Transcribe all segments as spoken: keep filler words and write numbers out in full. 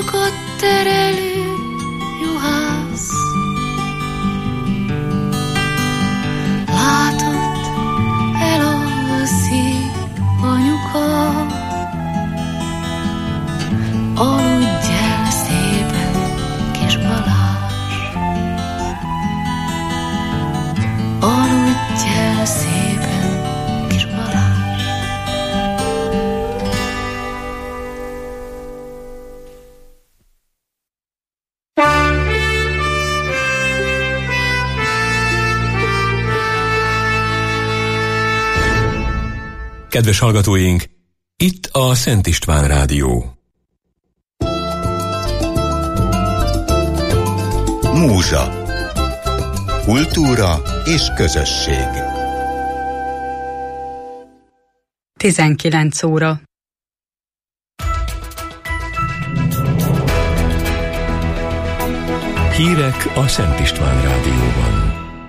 Sokakat terelő juhász, látod, elalszik anyuka. Aludj el szépen, kis Balázs, aludj el szépen, kis Balázs. Kedves hallgatóink, itt a Szent István Rádió. Múzsa. Kultúra és közösség. tizenkilenc óra. Hírek a Szent István Rádióban.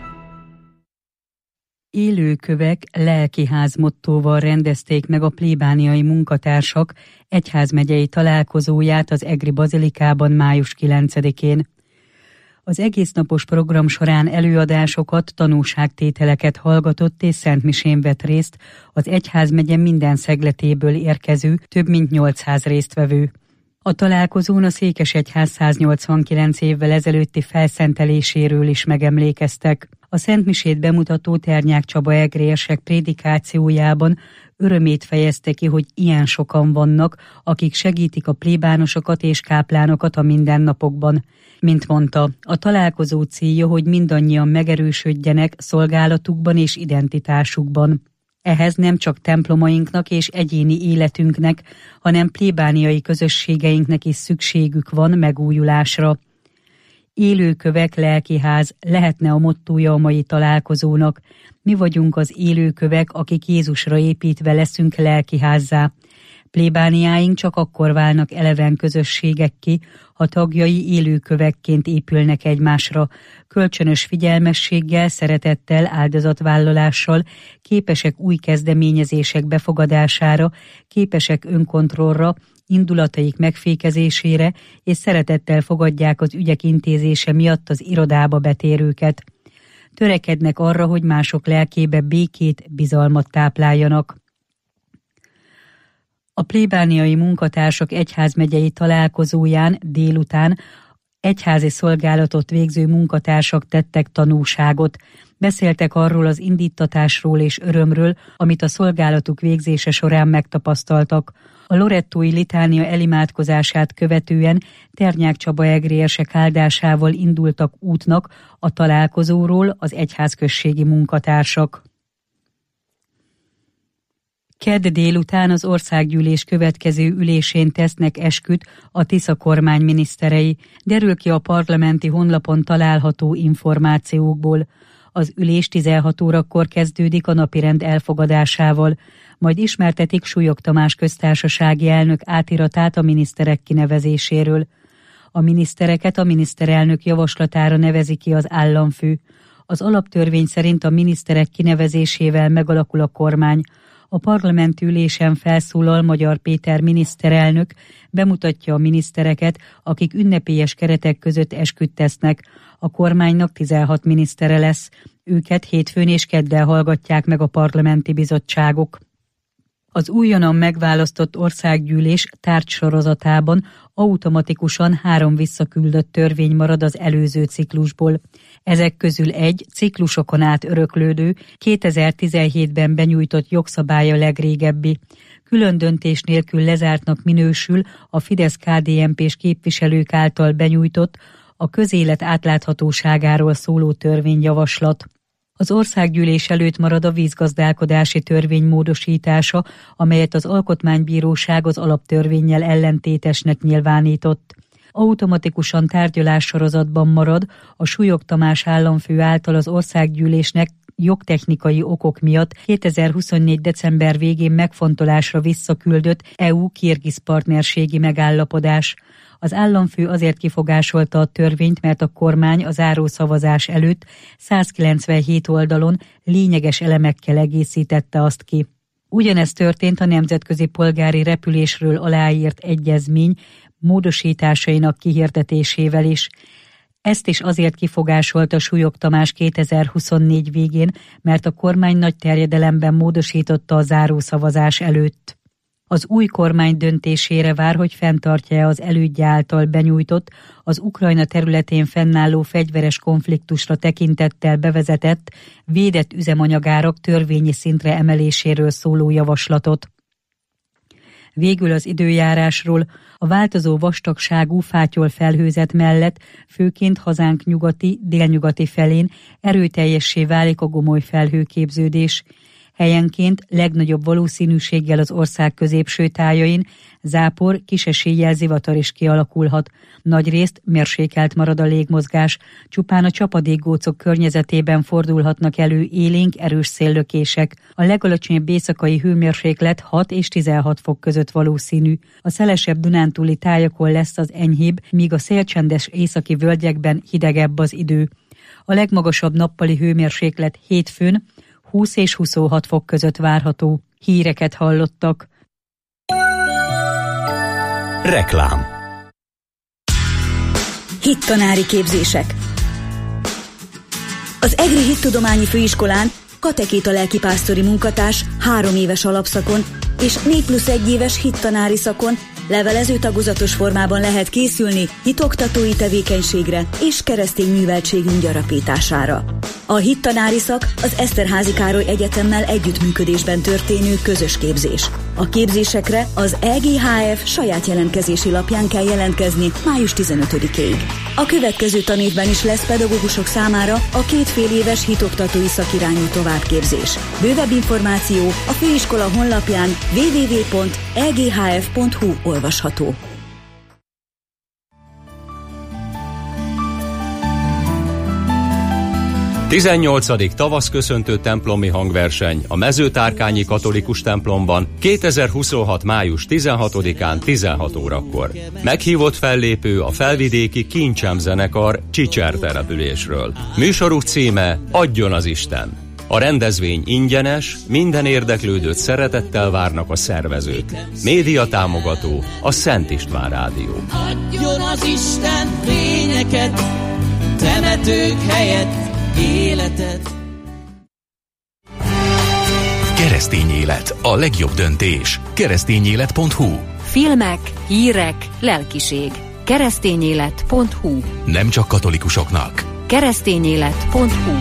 Élőkövek lelkiház mottóval rendezték meg a plébániai munkatársak egyházmegyei találkozóját az Egri Bazilikában május kilencedikén. Az egésznapos program során előadásokat, tanúságtételeket hallgatott és szentmisén vett részt az egyházmegye minden szegletéből érkező több mint nyolcszáz résztvevő. A találkozón a Székesegyház száznyolcvankilenc évvel ezelőtti felszenteléséről is megemlékeztek. A szentmisét bemutató Ternyák Csaba egrérsek prédikációjában örömét fejezte ki, hogy ilyen sokan vannak, akik segítik a plébánosokat és káplánokat a mindennapokban. Mint mondta, a találkozó célja, hogy mindannyian megerősödjenek szolgálatukban és identitásukban. Ehhez nem csak templomainknak és egyéni életünknek, hanem plébániai közösségeinknek is szükségük van megújulásra. Élőkövek lelkiház lehetne a mottója a mai találkozónak. Mi vagyunk az élőkövek, akik Jézusra építve leszünk lelkiházzá. Plébániáink csak akkor válnak eleven közösségekké, ha tagjai élőkövekként épülnek egymásra, kölcsönös figyelmességgel, szeretettel, áldozatvállalással, képesek új kezdeményezések befogadására, képesek önkontrollra, indulataik megfékezésére, és szeretettel fogadják az ügyek intézése miatt az irodába betérőket. Törekednek arra, hogy mások lelkébe békét, bizalmat tápláljanak. A plébániai munkatársak egyházmegyei találkozóján délután egyházi szolgálatot végző munkatársak tettek tanúságot. Beszéltek arról az indíttatásról és örömről, amit a szolgálatuk végzése során megtapasztaltak. A lorettói litánia elimádkozását követően Ternyák Csaba egrérsek áldásával indultak útnak a találkozóról az egyházközségi munkatársak. Kedd délután az országgyűlés következő ülésén tesznek esküt a Tisza kormány miniszterei, derül ki a parlamenti honlapon található információkból. Az ülés tizenhat órakor kezdődik a napirend elfogadásával, majd ismertetik Súlyog Tamás köztársasági elnök átiratát a miniszterek kinevezéséről. A minisztereket a miniszterelnök javaslatára nevezi ki az államfő. Az alaptörvény szerint a miniszterek kinevezésével megalakul a kormány. A parlamenti ülésen felszólal Magyar Péter miniszterelnök, bemutatja a minisztereket, akik ünnepélyes keretek között esküt tesznek. A kormánynak tizenhat minisztere lesz, őket hétfőn és kedden hallgatják meg a parlamenti bizottságok. Az újonnan megválasztott országgyűlés tárgysorozatában automatikusan három visszaküldött törvény marad az előző ciklusból. Ezek közül egy ciklusokon át öröklődő, kétezer-tizenhétben benyújtott jogszabály a legrégebbi. Külön döntés nélkül lezártnak minősül a Fidesz-ká dé en pés képviselők által benyújtott, a közélet átláthatóságáról szóló törvényjavaslat. Az országgyűlés előtt marad a vízgazdálkodási törvény módosítása, amelyet az Alkotmánybíróság az alaptörvénnyel ellentétesnek nyilvánított. Automatikusan tárgyalássorozatban marad a Súlyog Tamás államfő által az országgyűlésnek jogtechnikai okok miatt kétezer-huszonnégy. december végén megfontolásra visszaküldött é u-Kirgiz partnerségi megállapodás. Az államfő azért kifogásolta a törvényt, mert a kormány a zárószavazás előtt százkilencvenhét oldalon lényeges elemekkel egészítette azt ki. Ugyanez történt a nemzetközi polgári repülésről aláírt egyezmény módosításainak kihirdetésével is. Ezt is azért kifogásolta Súlyog Tamás kétezer-huszonnégy végén, mert a kormány nagy terjedelemben módosította a zárószavazás előtt. Az új kormány döntésére vár, hogy fenntartja az elődje által benyújtott, az Ukrajna területén fennálló fegyveres konfliktusra tekintettel bevezetett, védett üzemanyagárak törvényi szintre emeléséről szóló javaslatot. Végül az időjárásról: a változó vastagságú fátyol felhőzet mellett főként hazánk nyugati, délnyugati felén erőteljessé válik a gomoly felhőképződés. Helyenként legnagyobb valószínűséggel az ország középső tájain zápor, kis eséllyel zivatar is kialakulhat. Nagyrészt mérsékelt marad a légmozgás, csupán a csapadékgócok környezetében fordulhatnak elő élénk, erős széllökések. A legalacsonyabb éjszakai hőmérséklet hat és tizenhat fok között valószínű. A szelesebb dunántúli tájakon lesz az enyhébb, míg a szélcsendes északi völgyekben hidegebb az idő. A legmagasabb nappali hőmérséklet hétfőn húsz és huszonhat fok között várható. Híreket hallottak. Reklám. Hittanári képzések. Az EGRI Hittudományi Főiskolán katekéta lelkipásztori munkatárs három éves alapszakon és négy plusz egy éves hittanári szakon levelező tagozatos formában lehet készülni hitoktatói tevékenységre és keresztény műveltségünk gyarapítására. A hittanári szak az Eszterházy Károly Egyetemmel együttműködésben történő közös képzés. A képzésekre az E G H F saját jelentkezési lapján kell jelentkezni május tizenötödikéig. A következő tanévben is lesz pedagógusok számára a két fél éves hitoktatói szakirányú továbbképzés. Bővebb információ a főiskola honlapján double-u double-u double-u pont e g h f pont h u olvasható. tizennyolcadik tavaszköszöntő templomi hangverseny a Mezőtárkányi Katolikus templomban kétezer-huszonhat május tizenhatodikán tizenhat órakor. Meghívott fellépő a felvidéki Kincsem zenekar Csicser településről. Műsoruk címe Adjon az Isten. A rendezvény ingyenes, minden érdeklődőt szeretettel várnak a szervezők. Média támogató a Szent István Rádió. Adjon az Isten fényeket, temetők helyett életet. Keresztény élet, a legjobb döntés. keresztényélet pont h u. Filmek, hírek, lelkiség. keresztényélet pont h u. Nem csak katolikusoknak. keresztényélet pont h u.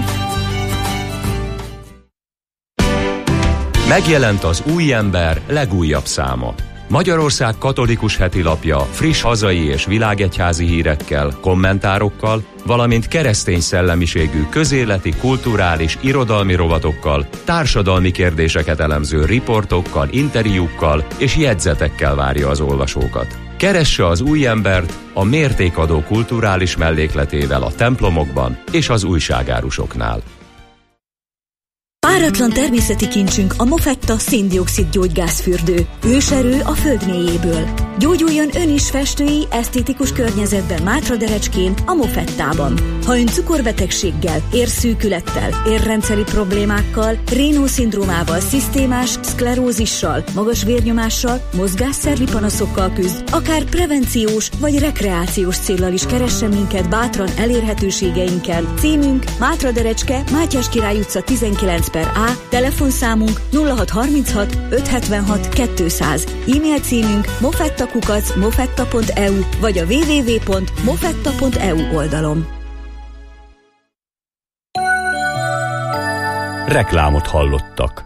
Megjelent az Új Ember legújabb száma. Magyarország katolikus hetilapja friss hazai és világegyházi hírekkel, kommentárokkal, valamint keresztény szellemiségű közéleti, kulturális, irodalmi rovatokkal, társadalmi kérdéseket elemző riportokkal, interjúkkal és jegyzetekkel várja az olvasókat. Keresse az Új Embert a mértékadó kulturális mellékletével a templomokban és az újságárusoknál. Páratlan természeti kincsünk a Mofetta széndioxid gyógygázfürdő. Őserő a föld mélyéből. Gyógyuljon ön is festői, esztétikus környezetben Mátraderecskén, a Mofettában. Ha ön cukorbetegséggel, érszűkülettel, érrendszeri problémákkal, Raynaud-szindrómával, szisztémás szklerózissal, magas vérnyomással, mozgásszervi panaszokkal küzd, akár prevenciós vagy rekreációs céllal is keressen minket bátran elérhetőségeinken. Címünk Mátraderecske, Mátyás Király utca tizenkilenc per A, telefonszámunk nulla hat harminchat ötszázhetvenhat kétszáz, e-mail címünk mofettakukac mofetta pont e u vagy a double-u double-u double-u pont mofetta pont e u oldalon. Reklámot hallottak.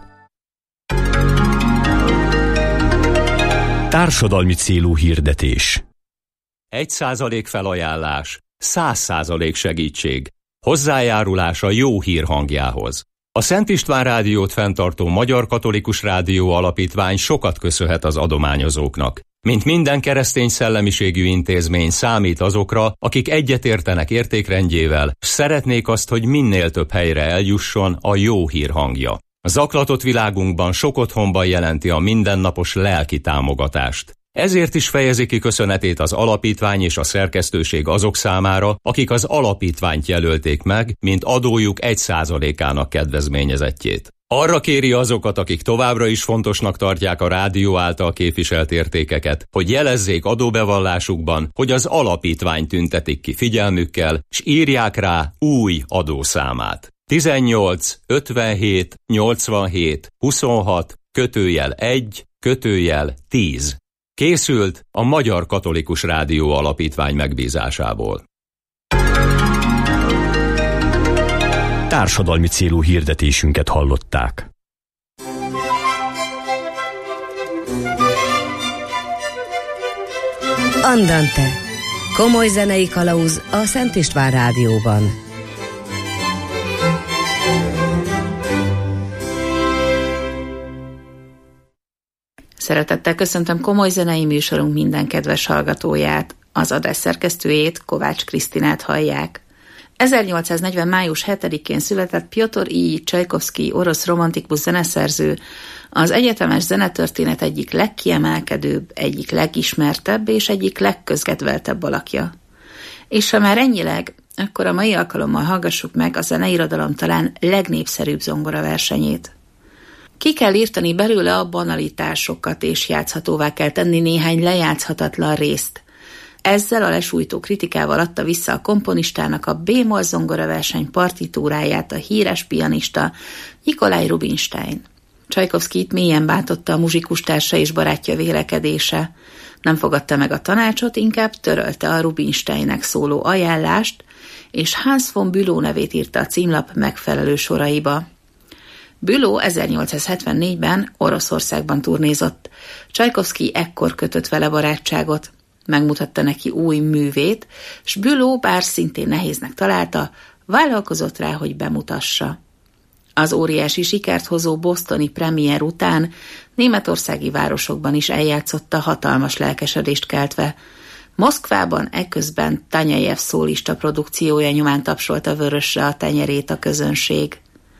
Társadalmi célú hirdetés. Egy százalék felajánlás, száz százalék segítség. Hozzájárulás a jó hír hangjához. A Szent István Rádiót fenntartó Magyar Katolikus Rádió Alapítvány sokat köszönhet az adományozóknak. Mint minden keresztény szellemiségű intézmény számít azokra, akik egyetértenek értékrendjével, s szeretnék azt, hogy minél több helyre eljusson a jó hír hangja. A zaklatott világunkban sok otthonban jelenti a mindennapos lelki támogatást. Ezért is fejezi ki köszönetét az alapítvány és a szerkesztőség azok számára, akik az alapítványt jelölték meg, mint adójuk egy százalékának kedvezményezettjét. Arra kéri azokat, akik továbbra is fontosnak tartják a rádió által képviselt értékeket, hogy jelezzék adóbevallásukban, hogy az alapítvány tüntetik ki figyelmükkel, s írják rá új adószámát. tizennyolc ötvenhét nyolcvanhét huszonhat kötőjel egy kötőjel tíz. Készült a Magyar Katolikus Rádió Alapítvány megbízásából. Társadalmi célú hirdetésünket hallották. Andante. Komoly zenei kalauz a Szent István Rádióban. Szeretettel köszöntöm komoly zenei műsorunk minden kedves hallgatóját. Az adás szerkesztőjét, Kovács Krisztinát hallják. ezernyolcszáznegyven. május hetedikén született Pjotr Iljics Csajkovszkij, orosz romantikus zeneszerző, az egyetemes zenetörténet egyik legkiemelkedőbb, egyik legismertebb és egyik legközkedveltebb alakja. És ha már ennyileg, akkor a mai alkalommal hallgassuk meg a zeneirodalom talán legnépszerűbb zongoraversenyét. Ki kell írtani belőle a banalitásokat, és játszhatóvá kell tenni néhány lejátszhatatlan részt. Ezzel a lesújtó kritikával adta vissza a komponistának a B-moll zongoraverseny partitúráját a híres pianista Nikolaj Rubinstein. Csajkovszkijt mélyen bántotta a muzsikustársa és barátja vélekedése. Nem fogadta meg a tanácsot, inkább törölte a Rubinsteinnek szóló ajánlást, és Hans von Bülow nevét írta a címlap megfelelő soraiba. Bülow ezernyolcszázhetvennégyben Oroszországban turnézott. Csajkovszkij ekkor kötött vele barátságot. Megmutatta neki új művét, s Bülow, bár szintén nehéznek találta, vállalkozott rá, hogy bemutassa. Az óriási sikert hozó bostoni premier után németországi városokban is eljátszotta, hatalmas lelkesedést keltve. Moszkvában eközben Tanyejev szólista produkciója nyomán tapsolta vörösre a tenyerét a közönség.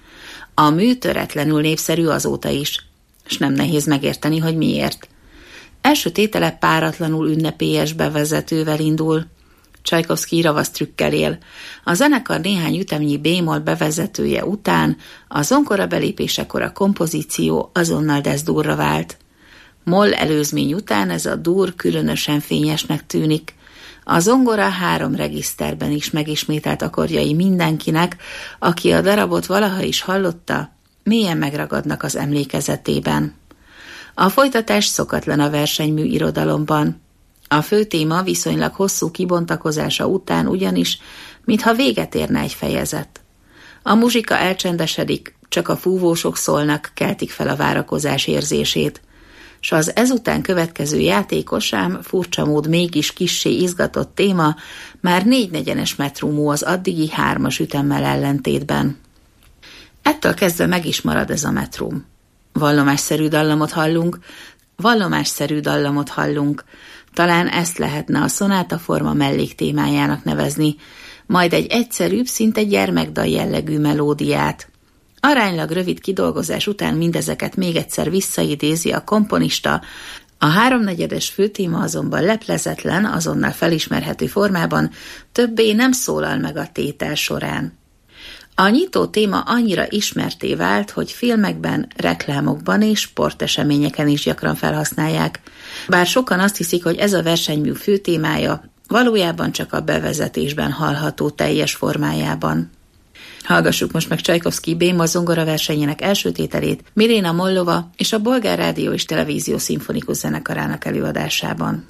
A mű töretlenül népszerű azóta is, s nem nehéz megérteni, hogy miért. Első tétele páratlanul ünnepélyes bevezetővel indul. Csajkovszkij ravasztrükkel él. A zenekar néhány ütemnyi B-moll bevezetője után a zongora belépésekor a kompozíció azonnal deszdurra vált. Moll előzmény után ez a dur különösen fényesnek tűnik. A zongora három regiszterben is megismételt akkordjai mindenkinek, aki a darabot valaha is hallotta, mélyen megragadnak az emlékezetében. A folytatás szokatlan a versenymű irodalomban. A fő téma viszonylag hosszú kibontakozása után ugyanis, mintha véget érne egy fejezet. A muzsika elcsendesedik, csak a fúvósok szólnak, keltik fel a várakozás érzését, s az ezután következő játékos, ám furcsa mód mégis kissé izgatott téma már négynegyenes metrumú az addigi hármas ütemmel ellentétben. Ettől kezdve meg is marad ez a metrum. Vallomásszerű dallamot hallunk, vallomásszerű dallamot hallunk, talán ezt lehetne a szonátaforma melléktémájának nevezni, majd egy egyszerűbb, szinte gyermekdal jellegű melódiát. Aránylag rövid kidolgozás után mindezeket még egyszer visszaidézi a komponista, a háromnegyedes főtéma azonban leplezetlen, azonnal felismerhető formában többé nem szólal meg a tétel során. A nyitó téma annyira ismertté vált, hogy filmekben, reklámokban és sporteseményeken is gyakran felhasználják, bár sokan azt hiszik, hogy ez a versenymű főtémája valójában csak a bevezetésben hallható teljes formájában. Hallgassuk most meg Csajkovszkij B-moll zongoraversenyének első tételét Milena Mollova és a Bolgár Rádió és Televízió Szimfonikus Zenekarának előadásában.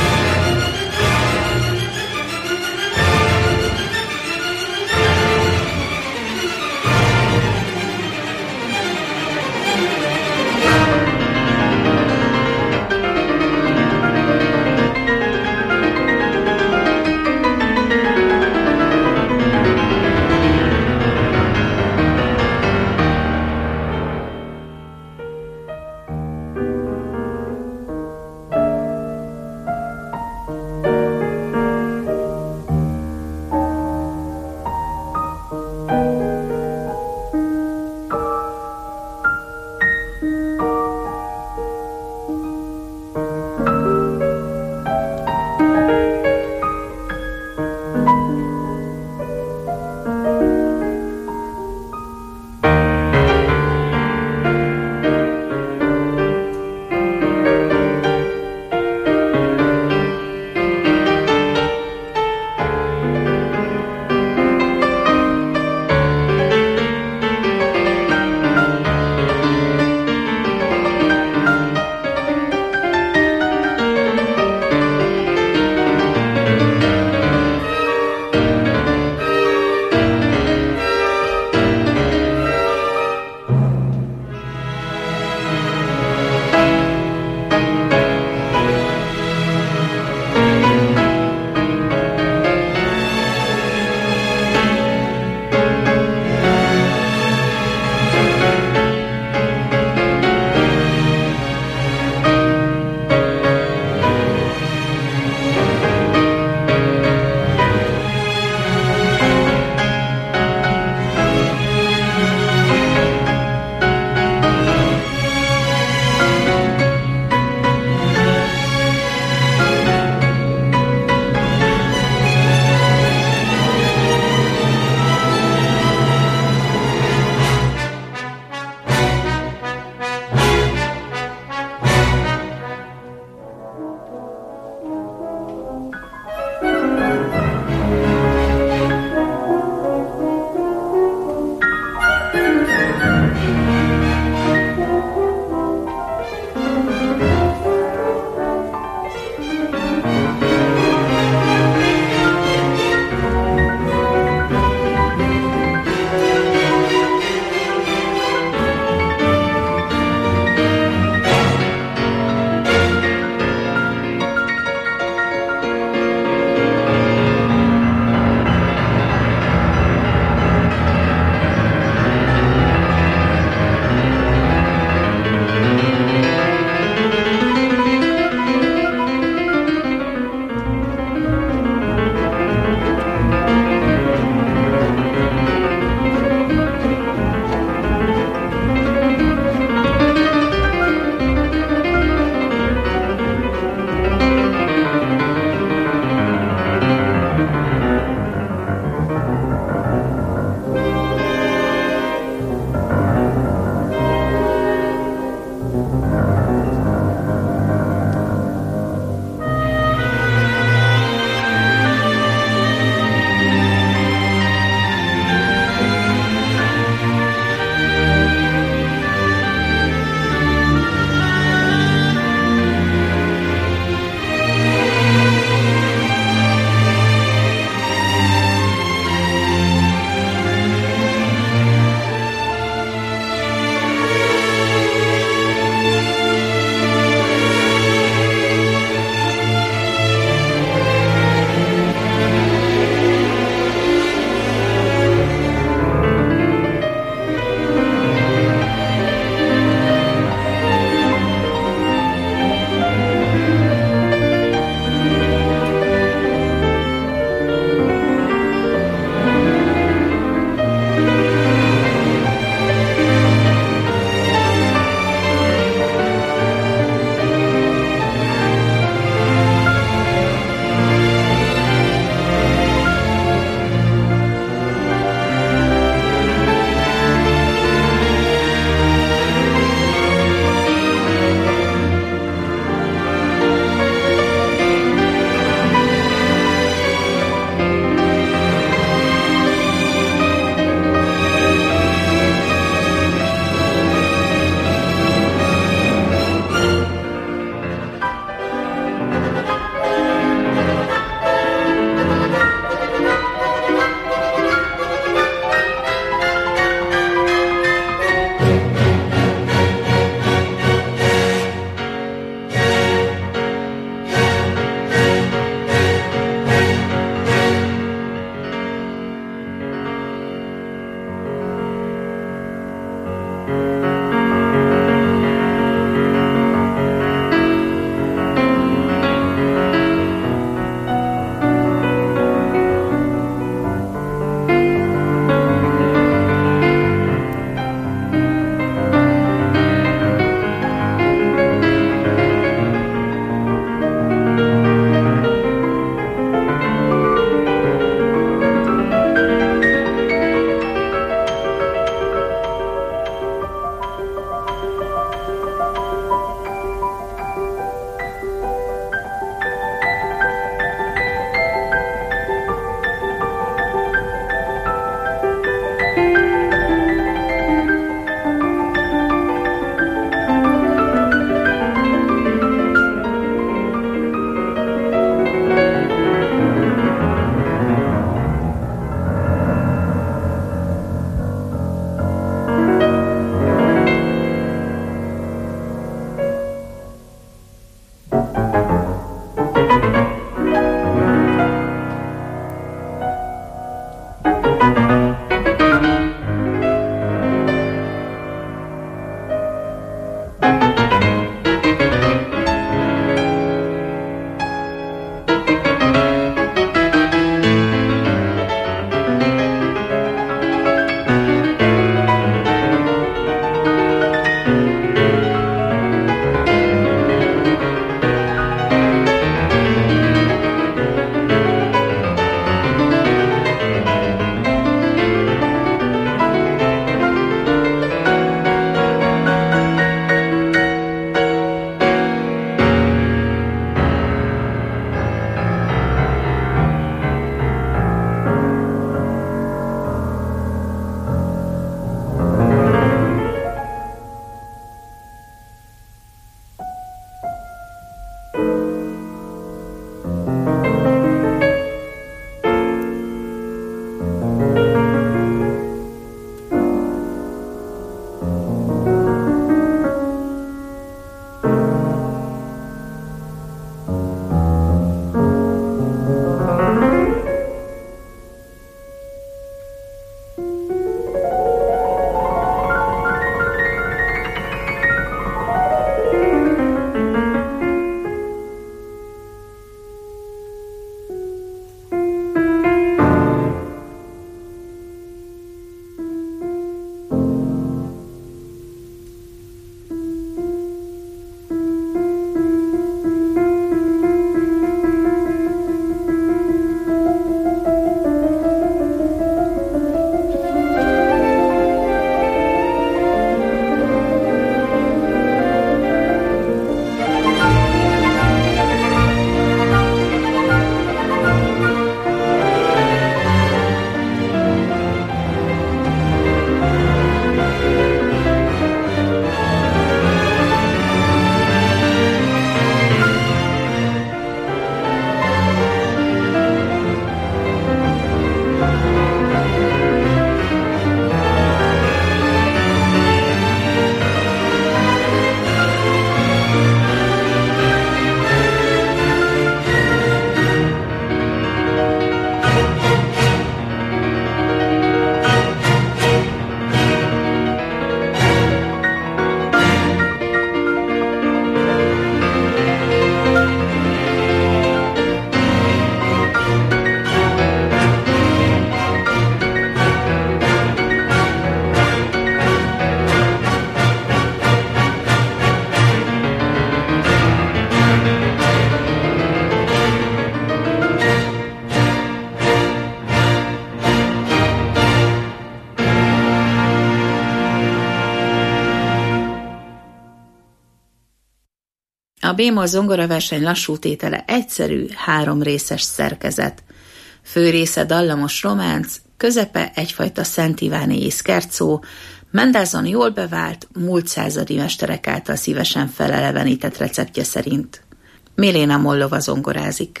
A bémol zongoraverseny lassú tétele egyszerű, három részes szerkezet. Fő része dallamos románc, közepe egyfajta Szent Ivánéi szkercó, Mendelssohn jól bevált, múlt századi mesterek által szívesen felelevenített receptje szerint. Miléna Mollova zongorázik.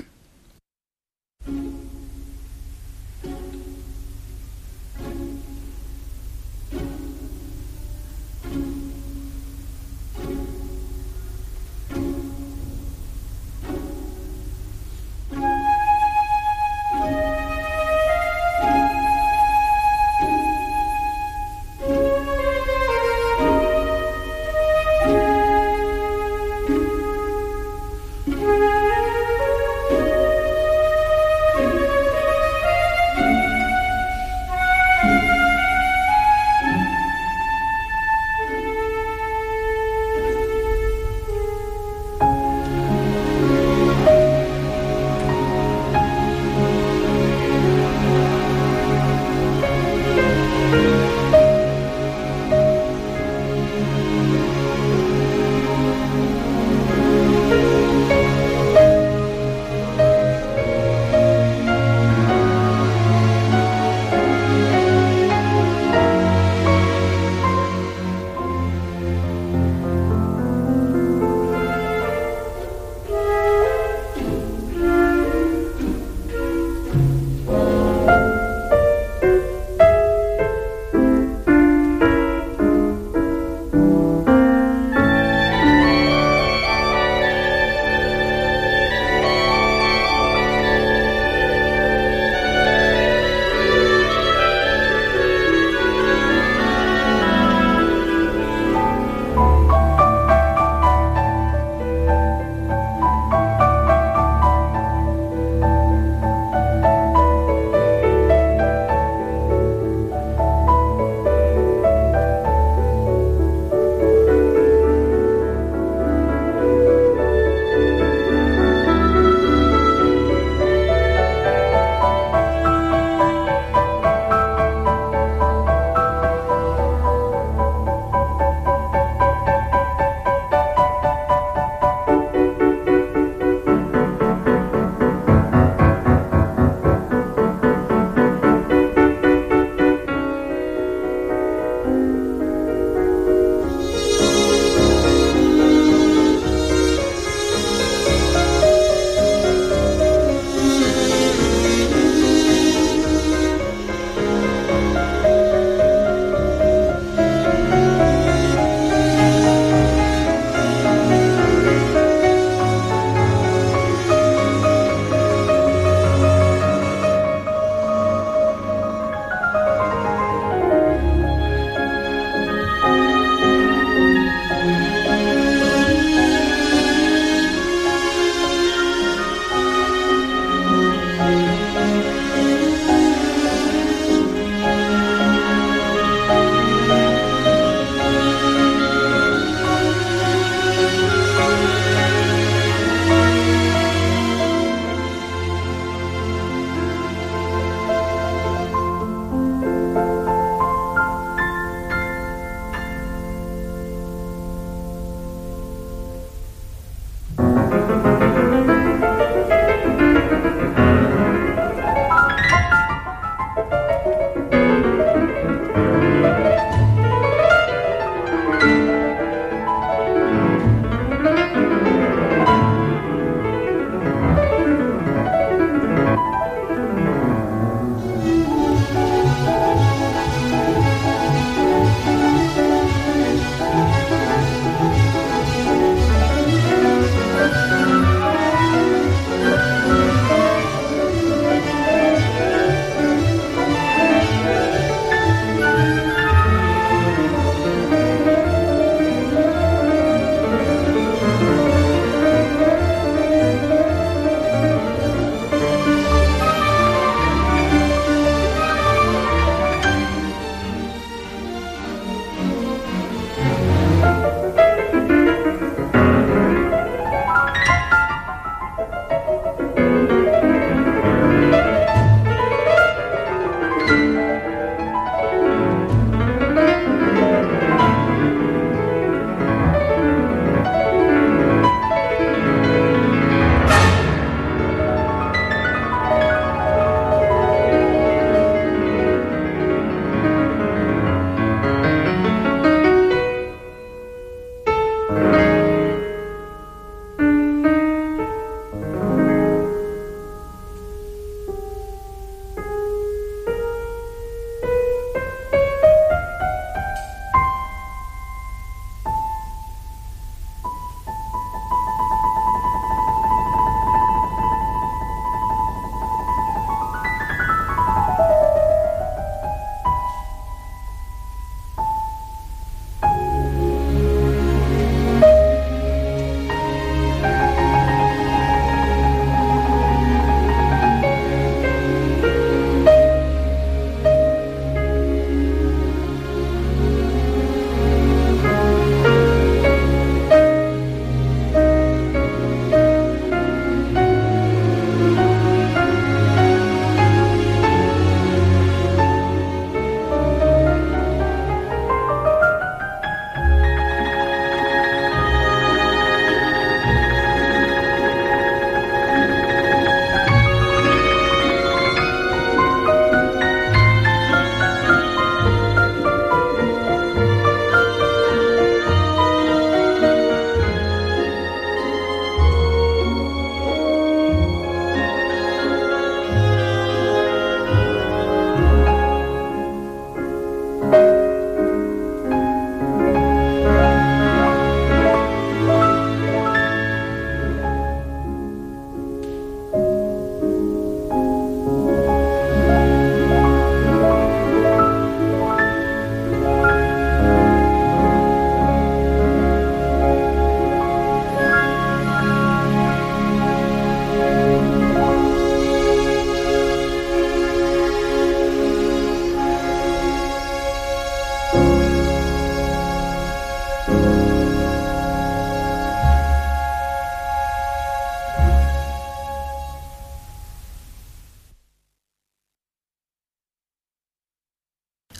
Thank you.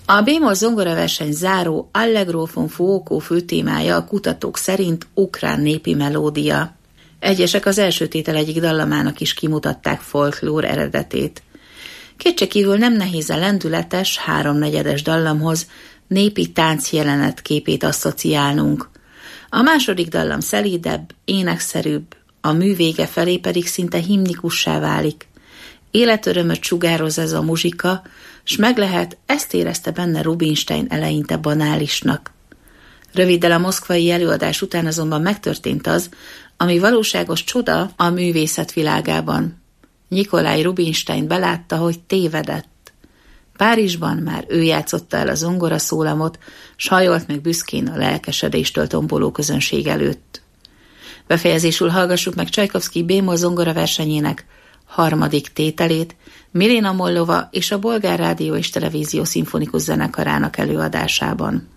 A bémol zongoraverseny záró Allegro von Fuoco főtémája a kutatók szerint ukrán népi melódia. Egyesek az első tétel egyik dallamának is kimutatták folklór eredetét. Kétségkívül nem nehéz a lendületes, háromnegyedes dallamhoz népi tánc jelenet képét asszociálnunk. A második dallam szelídebb, énekszerűbb, a mű vége felé pedig szinte himnikussá válik. Életörömöt sugároz ez a muzsika, s meg lehet, ezt érezte benne Rubinstein eleinte banálisnak. Röviddel a moszkvai előadás után azonban megtörtént az, ami valóságos csoda a művészet világában. Nikolaj Rubinstein belátta, hogy tévedett. Párizsban már ő játszotta el a zongoraszólamot, s hajolt meg büszkén a lelkesedéstől tomboló közönség előtt. Befejezésül hallgassuk meg Csajkovszky bémol zongoraversenyének harmadik tételét, Milena Mollova és a Bolgár Rádió és Televízió Szimfonikus Zenekarának előadásában.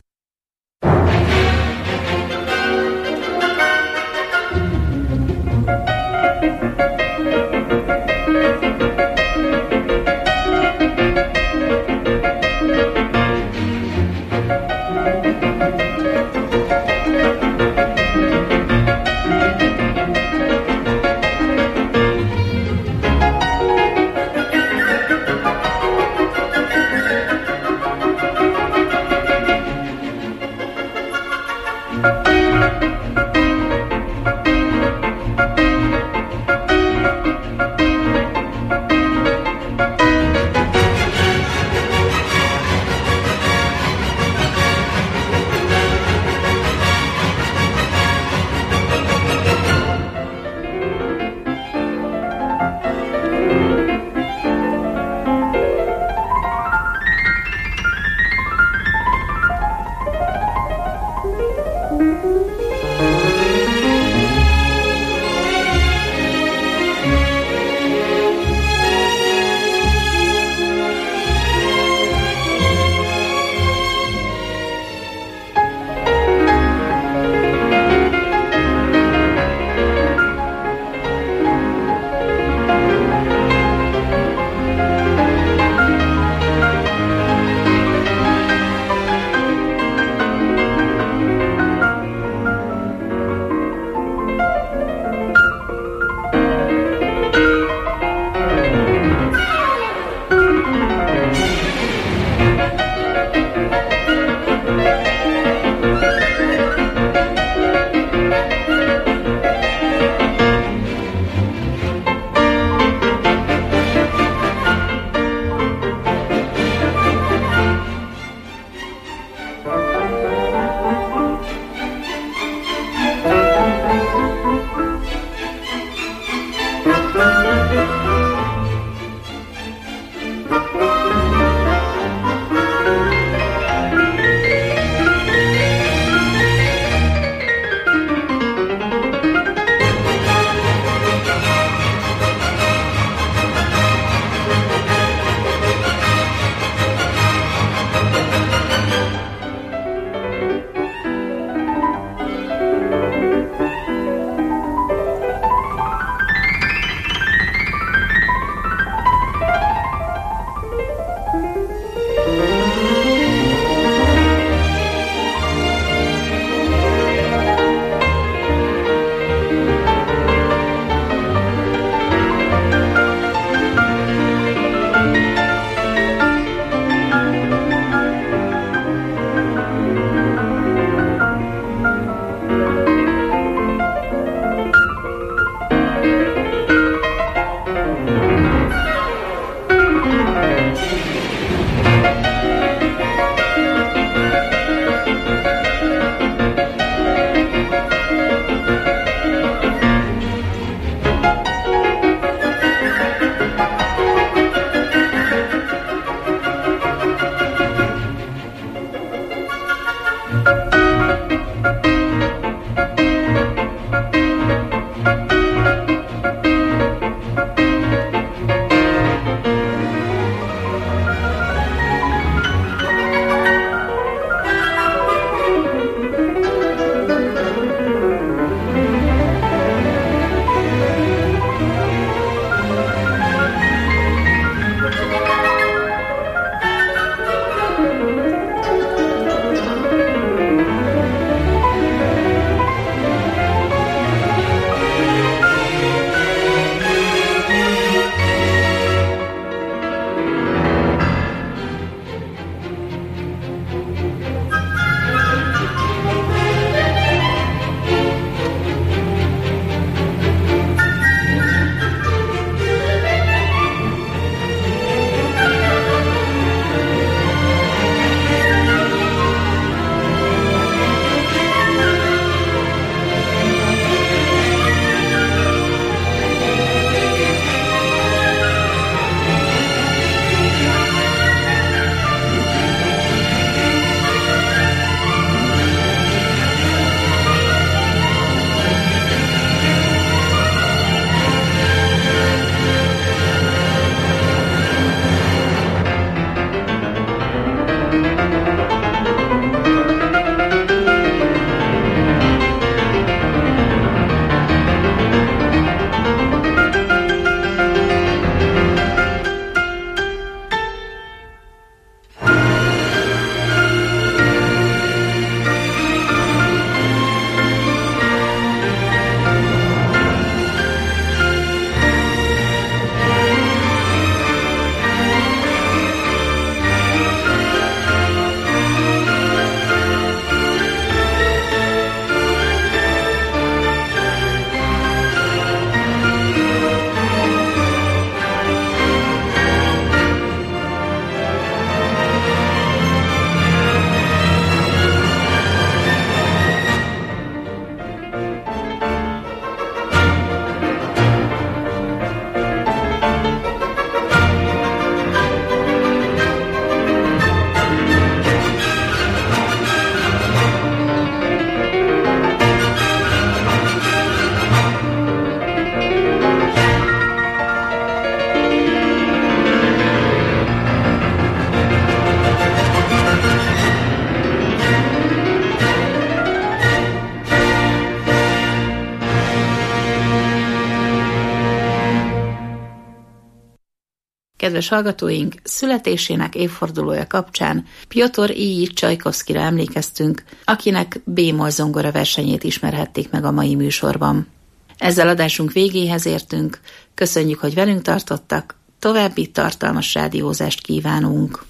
kedves hallgatóink, születésének évfordulója kapcsán Pjotr Iljits Csajkovszkira emlékeztünk, akinek B-moll zongora versenyét ismerhették meg a mai műsorban. Ezzel adásunk végéhez értünk, köszönjük, hogy velünk tartottak, további tartalmas rádiózást kívánunk.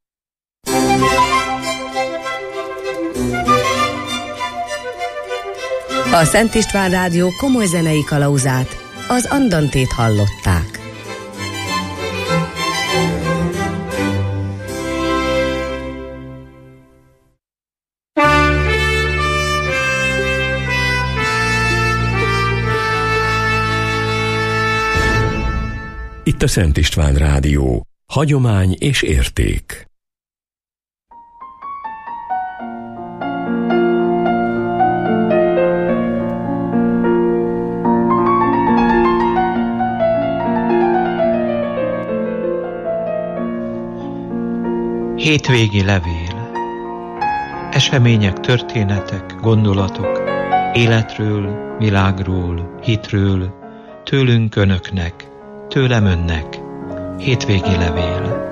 A Szent István Rádió komoly zenei kalauzát, az Andantét hallották. Itt a Szent István Rádió. Hagyomány és érték. Hétvégi levél. Események, történetek, gondolatok, életről, világról, hitről, tőlünk önöknek, tőlem önnek. Hétvégi levél.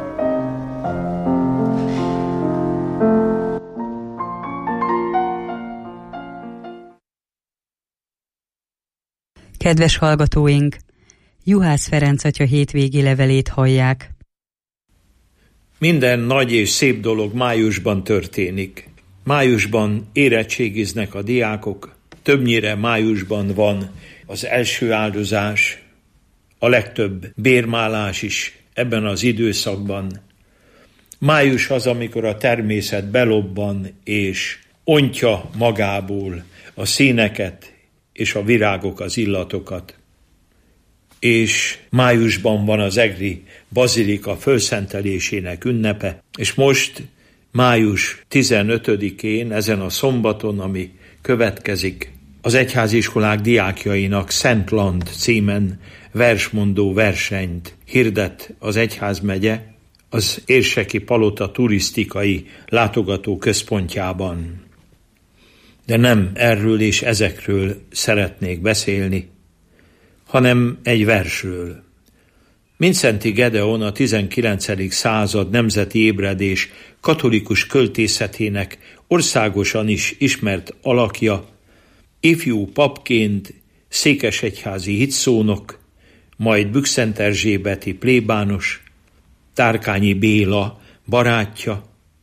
Kedves hallgatóink! Juhász Ferenc atya hétvégi levelét hallják. Minden nagy és szép dolog májusban történik. Májusban érettségiznek a diákok, többnyire májusban van az első áldozás, a legtöbb bérmálás is ebben az időszakban. Május az, amikor a természet belobban és ontja magából a színeket és a virágok az illatokat. És májusban van az egri bazilika fölszentelésének ünnepe, és most május tizenötödikén, ezen a szombaton, ami következik, az egyháziskolák diákjainak Szentland címen versmondó versenyt hirdet az egyházmegye az Érseki Palota turisztikai látogató központjában. De nem erről és ezekről szeretnék beszélni, hanem egy versről. Mindszenty Gedeon a tizenkilencedik század nemzeti ébredés katolikus költészetének országosan is ismert alakja, ifjú papként székesegyházi hitszónok, majd bükszenterzsébeti plébános, Tárkányi Béla barátja.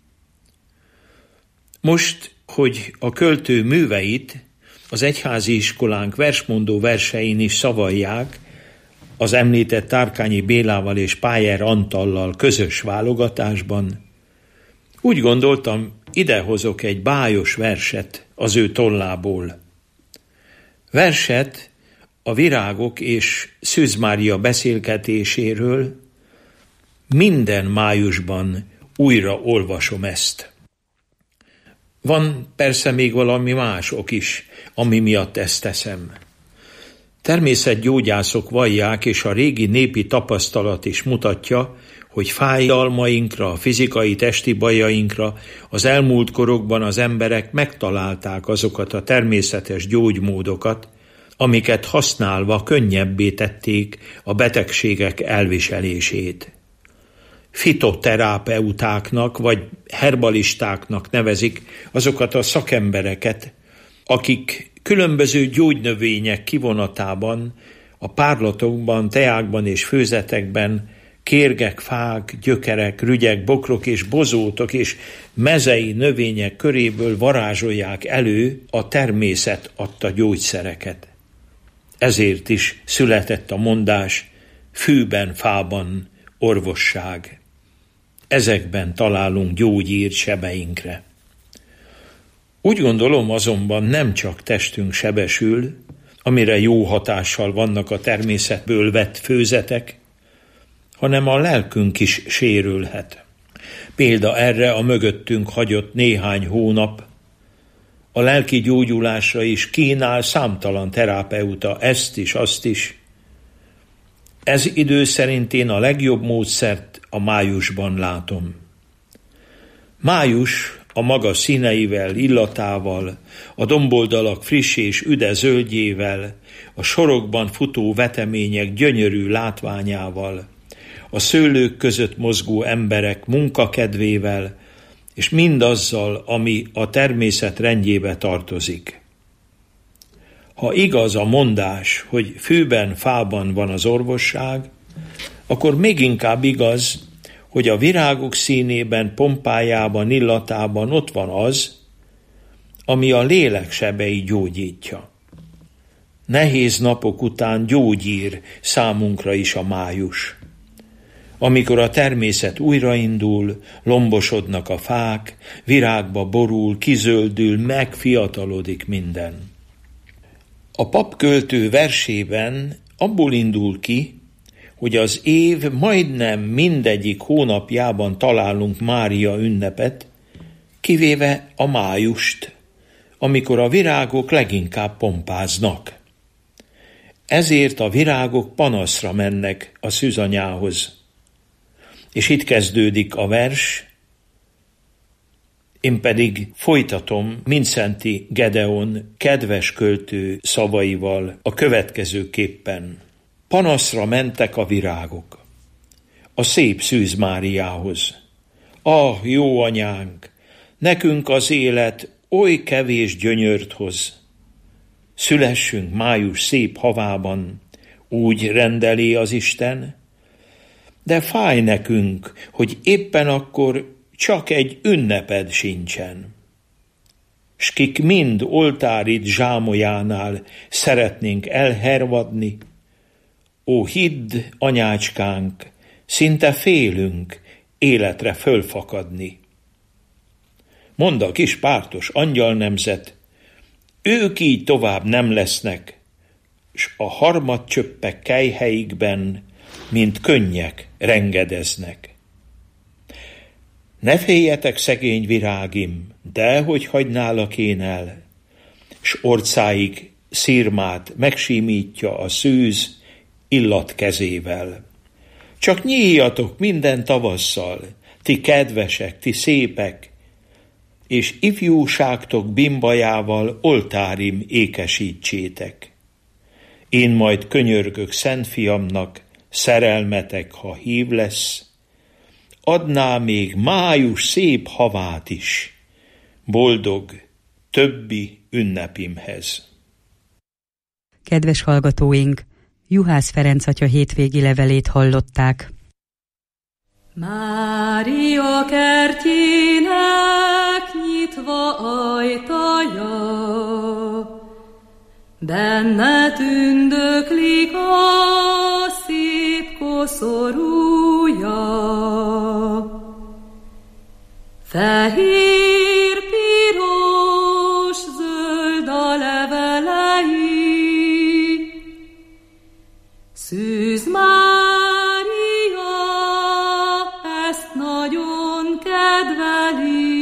Most, hogy a költő műveit az egyházi iskolánk versmondó versein is szavalják, az említett Tárkányi Bélával és Pájer Antallal közös válogatásban, úgy gondoltam, idehozok egy bájos verset az ő tollából. Verset a virágok és Szűz Mária beszélgetéséről, minden májusban újra olvasom ezt. Van persze még valami más ok is, ami miatt ezt teszem. Természetgyógyászok vallják, és a régi népi tapasztalat is mutatja, hogy fájdalmainkra, a fizikai testi bajainkra az elmúlt korokban az emberek megtalálták azokat a természetes gyógymódokat, amiket használva könnyebbé tették a betegségek elviselését. Fitoterapeutáknak vagy herbalistáknak nevezik azokat a szakembereket, akik különböző gyógynövények kivonatában, a párlatokban, teákban és főzetekben kérgek, fák, gyökerek, rügyek, bokrok és bozótok és mezei növények köréből varázsolják elő a természet adta gyógyszereket. Ezért is született a mondás, fűben, fában orvosság. Ezekben találunk gyógyírt sebeinkre. Úgy gondolom azonban nem csak testünk sebesül, amire jó hatással vannak a természetből vett főzetek, hanem a lelkünk is sérülhet. Példa erre a mögöttünk hagyott néhány hónap. A lelki gyógyulásra is kínál számtalan terapeuta, ezt is, azt is. Ez idő szerint én a legjobb módszert a májusban látom. Május a maga színeivel, illatával, a domboldalak friss és üde zöldjével, a sorokban futó vetemények gyönyörű látványával, a szőlők között mozgó emberek munkakedvével, és mindazzal, ami a természet rendjébe tartozik. Ha igaz a mondás, hogy fűben, fában van az orvosság, akkor még inkább igaz, hogy a virágok színében, pompájában, illatában ott van az, ami a lélek sebei gyógyítja. Nehéz napok után gyógyír számunkra is a május. Amikor a természet újraindul, lombosodnak a fák, virágba borul, kizöldül, megfiatalodik minden. A papköltő versében abból indul ki, hogy az év majdnem mindegyik hónapjában találunk Mária ünnepet, kivéve a májust, amikor a virágok leginkább pompáznak. Ezért a virágok panaszra mennek a szűzanyához. És itt kezdődik a vers, én pedig folytatom Mindszenty Gedeon kedves költő szavaival a következőképpen. Panaszra mentek a virágok a szép Szűz Máriához. Ah, jó anyánk, nekünk az élet oly kevés gyönyört hoz. Szülessünk május szép havában, úgy rendeli az Isten, de fáj nekünk, hogy éppen akkor csak egy ünneped sincsen. S kik mind oltárid zsámolyánál szeretnénk elhervadni, ó, hidd, anyácskánk, szinte félünk életre fölfakadni. Mondd a kis pártos angyalnemzet, ők így tovább nem lesznek, s a harmadcsöppek kelyheikben, mint könnyek rengedeznek. Ne féljetek, szegény virágim, dehogy hagynálak én el, s orcáig szirmát megsímítja a szűz illat kezével. Csak nyíljatok minden tavasszal, ti kedvesek, ti szépek, és ifjúságtok bimbajával oltárim ékesítsétek. Én majd könyörgök Szent Fiamnak, szerelmetek, ha hív lesz, adná még május szép havát is, boldog többi ünnepimhez. Kedves hallgatóink, Juhász Ferenc atya hétvégi levelét hallották. Mária kertjének nyitva ajtaja, benne tündöklik a szép koszorúja. Fehér, piros, zöld a levelei, Szűz Mária ezt nagyon kedveli.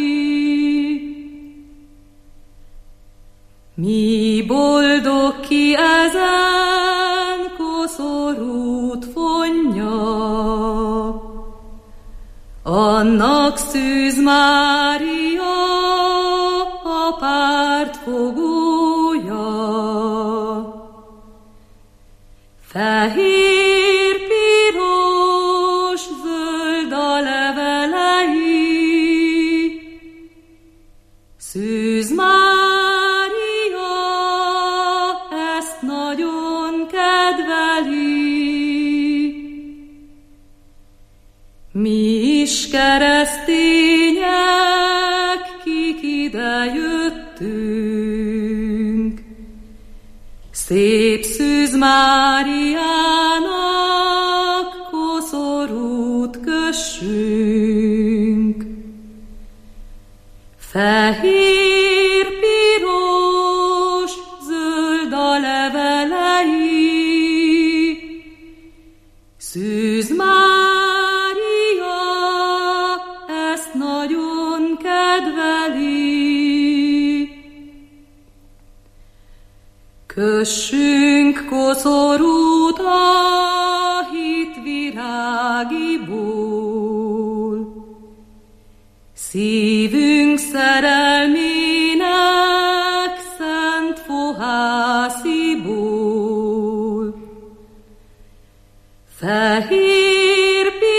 Mi boldog, ki ezen koszorút vonja, annak Szűz Mária a pártfogója. Fehér, piros, zöld a levelei, Szűz Mária ezt nagyon kedveli. Mi is keresztények, kik ide jöttünk, szép Szűz Máriának koszorút kössünk. Fehér, piros, zöld a levelei, Szűz Mária ezt nagyon kedveli. Kössünk koszorút a hit virágiból, szívünk szerelmének szent fohásziból. Fehér,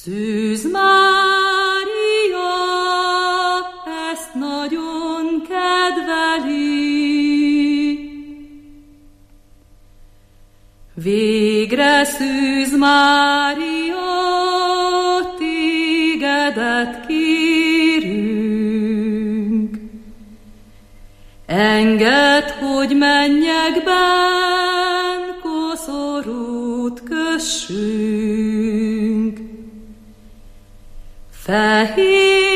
Szűz Mária, ezt nagyon kedveli. Végre Szűz Mária, tégedet kérünk. Engedd, hogy mennyekben koszorút kössünk. Fehér